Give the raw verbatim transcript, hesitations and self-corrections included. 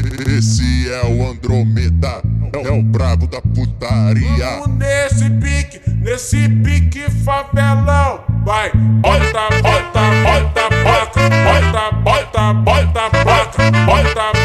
Esse é o Andromeda, é o brabo da putaria. Vamos nesse pique, nesse pique favelão. Vai, bota, bota, bota, bota, bota, bota, bota, bota, bota.